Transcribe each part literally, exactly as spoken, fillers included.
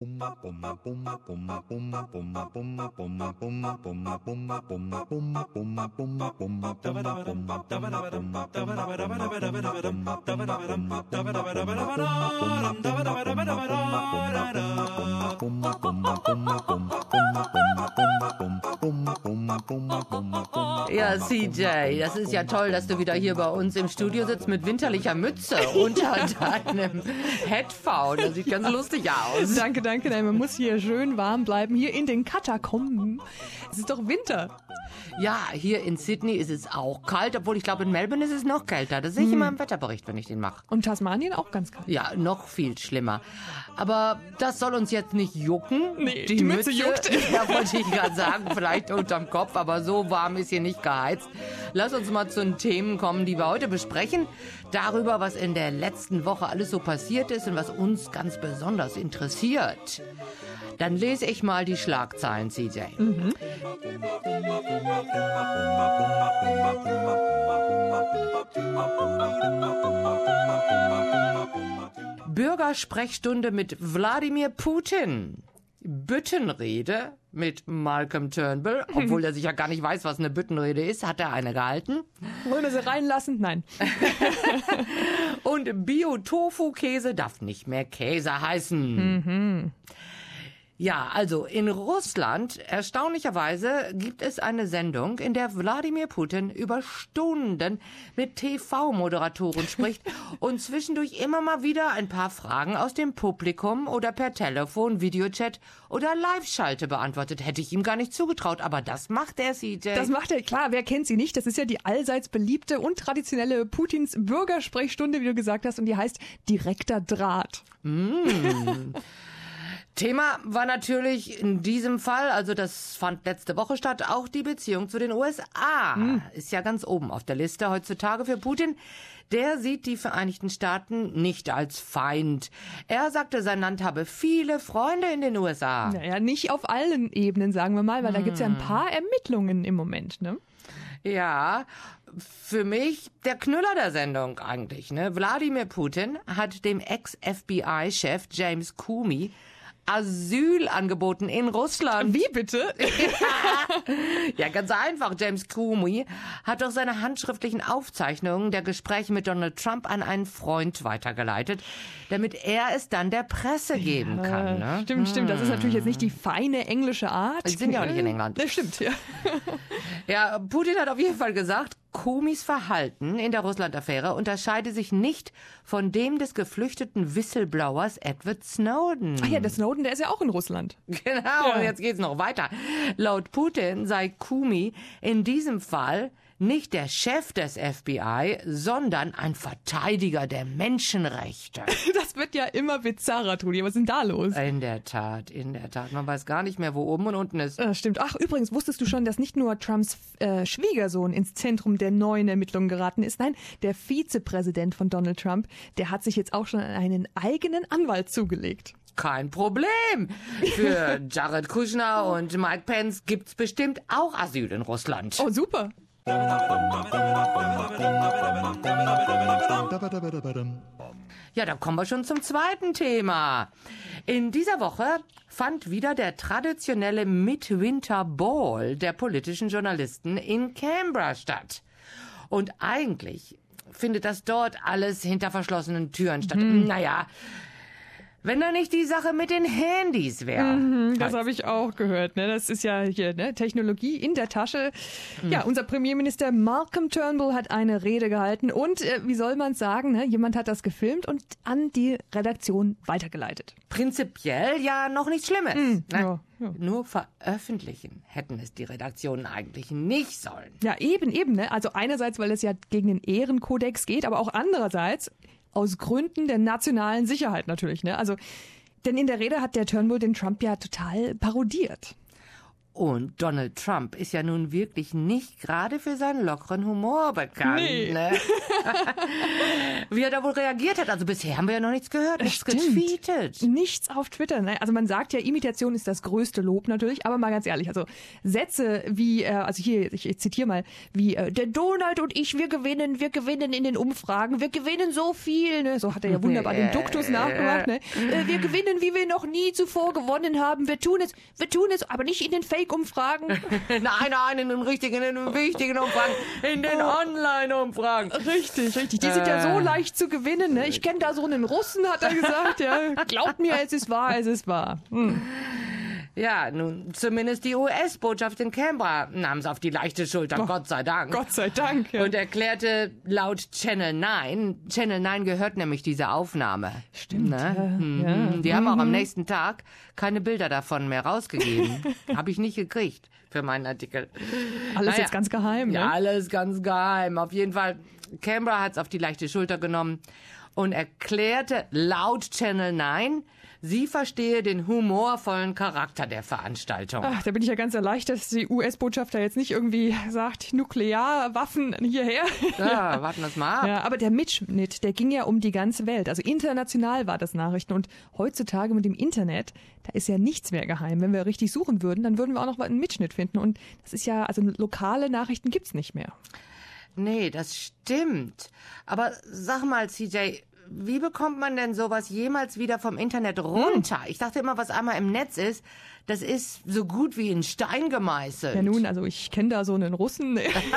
Ja, C J, das ist ja toll, dass du wieder hier bei uns im Studio sitzt mit winterlicher Mütze unter deinem Headphone. Das sieht ganz lustig aus. Danke, danke. Nein, man muss hier schön warm bleiben, hier in den Katakomben. Es ist doch Winter. Ja, hier in Sydney ist es auch kalt, obwohl ich glaube, in Melbourne ist es noch kälter. Das sehe ich hm. immer im Wetterbericht, wenn ich den mache. Und Tasmanien auch ganz kalt. Ja, noch viel schlimmer. Aber das soll uns jetzt nicht jucken. Nee, die, die Mütze, Mütze juckt. Ja, wollte ich gerade sagen, vielleicht unterm Kopf, aber so warm ist hier nicht geheizt. Lass uns mal zu den Themen kommen, die wir heute besprechen. Darüber, was in der letzten Woche alles so passiert ist und was uns ganz besonders interessiert. Dann lese ich mal die Schlagzeilen, C J. Mhm. Bürgersprechstunde mit Wladimir Putin. Büttenrede mit Malcolm Turnbull, obwohl er sich ja gar nicht weiß, was eine Büttenrede ist, hat er eine gehalten. Wollen wir sie reinlassen? Nein. Und Bio-Tofu-Käse darf nicht mehr Käse heißen. Mhm. Ja, also in Russland, erstaunlicherweise, gibt es eine Sendung, in der Wladimir Putin über Stunden mit T V-Moderatoren spricht und zwischendurch immer mal wieder ein paar Fragen aus dem Publikum oder per Telefon, Videochat oder Live-Schalte beantwortet. Hätte ich ihm gar nicht zugetraut, aber das macht er, C J. Das macht er, klar, wer kennt sie nicht? Das ist ja die allseits beliebte und traditionelle Putins Bürgersprechstunde, wie du gesagt hast, und die heißt direkter Draht. Mm. Thema war natürlich in diesem Fall, also das fand letzte Woche statt, auch die Beziehung zu den U S A. Hm. Ist ja ganz oben auf der Liste heutzutage für Putin. Der sieht die Vereinigten Staaten nicht als Feind. Er sagte, sein Land habe viele Freunde in den U S A. Naja, nicht auf allen Ebenen, sagen wir mal, weil hm. da gibt's ja ein paar Ermittlungen im Moment, ne? Ja, für mich der Knüller der Sendung eigentlich, ne? Wladimir Putin hat dem Ex-F B I-Chef James Comey Asyl angeboten in Russland. Wie bitte? Ja, ganz einfach. James Comey hat doch seine handschriftlichen Aufzeichnungen der Gespräche mit Donald Trump an einen Freund weitergeleitet, damit er es dann der Presse geben ja, kann. Ne? Stimmt, stimmt. Das ist natürlich jetzt nicht die feine englische Art. Sie sind ja auch nicht in England. Das stimmt, ja. Ja, Putin hat auf jeden Fall gesagt, Comeys Verhalten in der Russland-Affäre unterscheide sich nicht von dem des geflüchteten Whistleblowers Edward Snowden. Ach ja, der Snowden, der ist ja auch in Russland. Genau, ja. Und jetzt geht's noch weiter. Laut Putin sei Comey in diesem Fall nicht der Chef des F B I, sondern ein Verteidiger der Menschenrechte. Das wird ja immer bizarrer, Trudi. Was ist denn da los? In der Tat, in der Tat. Man weiß gar nicht mehr, wo oben und unten ist. Das stimmt. Ach, übrigens, wusstest du schon, dass nicht nur Trumps äh, Schwiegersohn ins Zentrum der neuen Ermittlungen geraten ist? Nein, der Vizepräsident von Donald Trump, der hat sich jetzt auch schon einen eigenen Anwalt zugelegt. Kein Problem. Für Jared Kushner und Mike Pence gibt's bestimmt auch Asyl in Russland. Oh, super. Ja, dann kommen wir schon zum zweiten Thema. In dieser Woche fand wieder der traditionelle Midwinter Ball der politischen Journalisten in Canberra statt. Und eigentlich findet das dort alles hinter verschlossenen Türen statt. Mhm. Naja, wenn da nicht die Sache mit den Handys wäre. Mhm, das habe ich auch gehört. Ne? Das ist ja hier ne? Technologie in der Tasche. Mhm. Ja, unser Premierminister Malcolm Turnbull hat eine Rede gehalten und äh, wie soll man sagen, ne? Jemand hat das gefilmt und an die Redaktion weitergeleitet. Prinzipiell ja noch nichts Schlimmes. Mhm, ne? ja, ja. Nur veröffentlichen hätten es die Redaktionen eigentlich nicht sollen. Ja, eben, eben. Ne? Also einerseits, weil es ja gegen den Ehrenkodex geht, aber auch andererseits aus Gründen der nationalen Sicherheit natürlich, ne? Also, denn in der Rede hat der Turnbull den Trump ja total parodiert. Und Donald Trump ist ja nun wirklich nicht gerade für seinen lockeren Humor bekannt. Nee. Ne? Wie er da wohl reagiert hat. Also bisher haben wir ja noch nichts gehört, nichts Stimmt. getweetet. Nichts auf Twitter. Ne? Also man sagt ja, Imitation ist das größte Lob natürlich. Aber mal ganz ehrlich, also Sätze wie, äh, also hier, ich, ich zitiere mal, wie äh, der Donald und ich, wir gewinnen, wir gewinnen in den Umfragen, wir gewinnen so viel. Ne? So hat er ja wunderbar den Duktus nachgemacht. Ne? Äh, wir gewinnen, wie wir noch nie zuvor gewonnen haben. Wir tun es, wir tun es, aber nicht in den Fake-Umfragen. Nein, nein, in den richtigen, in den wichtigen Umfragen, in den Online-Umfragen. Richtig, richtig. Die sind ja so leicht zu gewinnen. Ne? Ich kenne da so einen Russen, hat er gesagt. Ja. Glaubt mir, es ist wahr, es ist wahr. Hm. Ja, nun, zumindest die U S-Botschaft in Canberra nahm es auf die leichte Schulter, oh, Gott sei Dank. Gott sei Dank, ja. Und erklärte laut Channel neun, Channel neun gehört nämlich diese Aufnahme. Stimmt, ne? ja, mhm. ja. Die haben mhm. auch am nächsten Tag keine Bilder davon mehr rausgegeben. Habe ich nicht gekriegt für meinen Artikel. Alles naja, jetzt ganz geheim, ne? Ja, alles ganz geheim. Auf jeden Fall, Canberra hat es auf die leichte Schulter genommen und erklärte laut Channel neun, sie verstehe den humorvollen Charakter der Veranstaltung. Ach, da bin ich ja ganz erleichtert, dass die U S-Botschaft da jetzt nicht irgendwie sagt, Nuklearwaffen hierher. Ja, warten wir es mal ab. Ja, aber der Mitschnitt, der ging ja um die ganze Welt. Also international war das Nachrichten. Und heutzutage mit dem Internet, da ist ja nichts mehr geheim. Wenn wir richtig suchen würden, dann würden wir auch noch einen Mitschnitt finden. Und das ist ja, also lokale Nachrichten gibt's nicht mehr. Nee, das stimmt. Aber sag mal, C J, wie bekommt man denn sowas jemals wieder vom Internet runter? Hm. Ich dachte immer, was einmal im Netz ist, das ist so gut wie in Stein gemeißelt. Ja nun, also ich kenne da so einen Russen.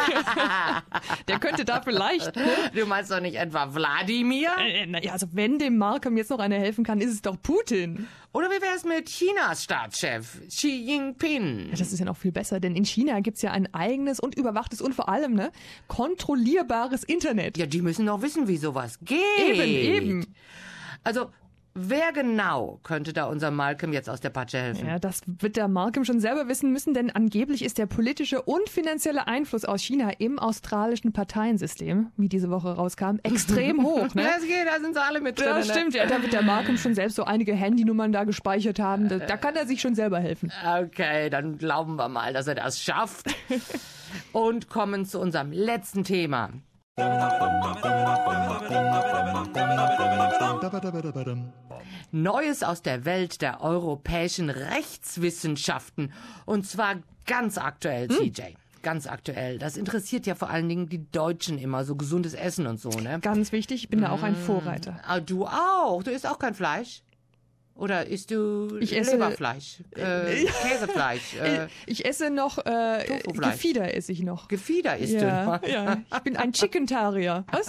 Der könnte da vielleicht... Ne? Du meinst doch nicht etwa Wladimir? Äh, naja, also wenn dem Malcolm jetzt noch einer helfen kann, ist es doch Putin. Oder wie wär's mit Chinas Staatschef Xi Jinping? Ja, das ist ja noch viel besser, denn in China gibt's ja ein eigenes und überwachtes und vor allem ne kontrollierbares Internet. Ja, die müssen doch wissen, wie sowas geht. Eben, eben. Also, wer genau könnte da unserem Malcolm jetzt aus der Patsche helfen? Ja, das wird der Malcolm schon selber wissen müssen, denn angeblich ist der politische und finanzielle Einfluss aus China im australischen Parteiensystem, wie diese Woche rauskam, extrem hoch. Ne? Das geht, da sind sie alle mit drin. Das stimmt, ja, da wird der Malcolm schon selbst so einige Handynummern da gespeichert haben. Da, da kann er sich schon selber helfen. Okay, dann glauben wir mal, dass er das schafft. Und kommen zu unserem letzten Thema. Neues aus der Welt der europäischen Rechtswissenschaften. Und zwar ganz aktuell, hm. C J. Ganz aktuell. Das interessiert ja vor allen Dingen die Deutschen immer, so gesundes Essen und so, ne? Ganz wichtig, ich bin mmh. da auch ein Vorreiter. Ah, du auch? Du isst auch kein Fleisch? Oder isst du ich esse, Leberfleisch, äh, Käsefleisch? Äh, ich esse noch, äh, Gefieder esse ich noch. Gefieder isst ja, du? Ja, ich bin ein Chickentarier. Was?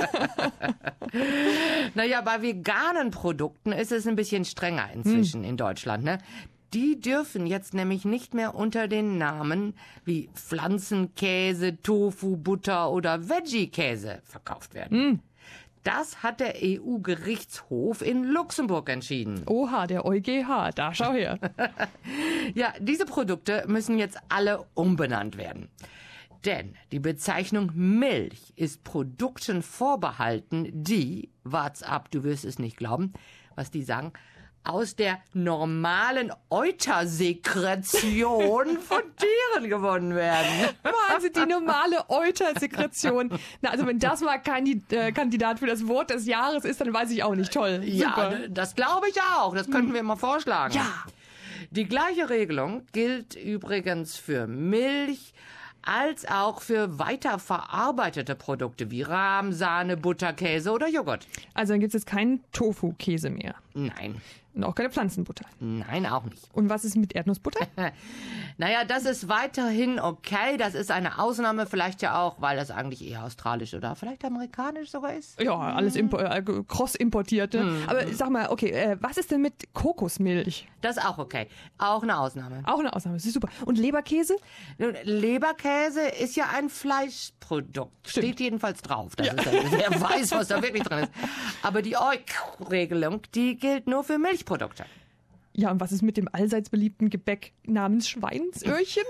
Naja, bei veganen Produkten ist es ein bisschen strenger inzwischen hm. in Deutschland, ne? Die dürfen jetzt nämlich nicht mehr unter den Namen wie Pflanzenkäse, Tofu, Butter oder Veggie-Käse verkauft werden. Hm. Das hat der E U-Gerichtshof in Luxemburg entschieden. Oha, der EuGH, da schau her. Ja, diese Produkte müssen jetzt alle umbenannt werden. Denn die Bezeichnung Milch ist Produkten vorbehalten, die, wart's ab, du wirst es nicht glauben, was die sagen, aus der normalen Eutersekretion von Tieren gewonnen werden. Wahnsinn, die normale Eutersekretion. Na, also wenn das mal kein äh, Kandidat für das Wort des Jahres ist, dann weiß ich auch nicht. Toll. Ja, super. Das glaube ich auch. Das könnten wir mal vorschlagen. Ja. Die gleiche Regelung gilt übrigens für Milch, als auch für weiterverarbeitete Produkte wie Rahm, Sahne, Butter, Käse oder Joghurt. Also dann gibt es jetzt keinen Tofu-Käse mehr. Nein. Und auch keine Pflanzenbutter. Nein, auch nicht. Und was ist mit Erdnussbutter? Naja, das ist weiterhin okay. Das ist eine Ausnahme, vielleicht ja auch, weil das eigentlich eher australisch oder vielleicht amerikanisch sogar ist. Ja, alles impo- äh, cross-importierte. Hm. Aber sag mal, okay, äh, was ist denn mit Kokosmilch? Das ist auch okay. Auch eine Ausnahme. Auch eine Ausnahme, das ist super. Und Leberkäse? Nun, Leberkäse ist ja ein Fleischprodukt. Stimmt. Steht jedenfalls drauf. Das Ja. ist ja, wer weiß, was da wirklich drin ist. Aber die E U-Regelung, die gilt nur für Milchprodukte. Ja, und was ist mit dem allseits beliebten Gebäck namens Schweinsöhrchen?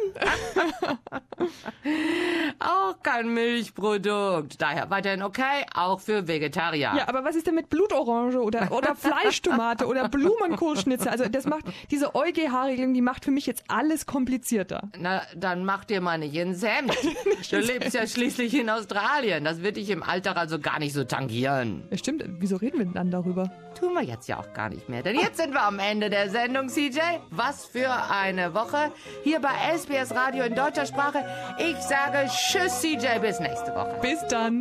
Auch kein Milchprodukt. Daher weiterhin okay, auch für Vegetarier. Ja, aber was ist denn mit Blutorange oder, oder Fleischtomate oder Blumenkohlschnitzel? Also das macht, diese EuGH-Regelung, die macht für mich jetzt alles komplizierter. Na, dann mach dir mal nicht ins Hemd. Du lebst ja schließlich in Australien. Das wird dich im Alltag also gar nicht so tangieren. Ja, stimmt. Wieso reden wir denn dann darüber? Tun wir jetzt ja auch gar nicht mehr. Denn jetzt sind wir am Ende der Sendung, C J. Was für eine Woche. Hier bei S B S Radio in deutscher Sprache. Ich sage Tschüss, C J. Bis nächste Woche. Bis dann.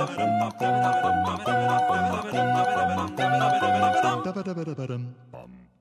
Ba-ba-da-ba-da-ba-dum.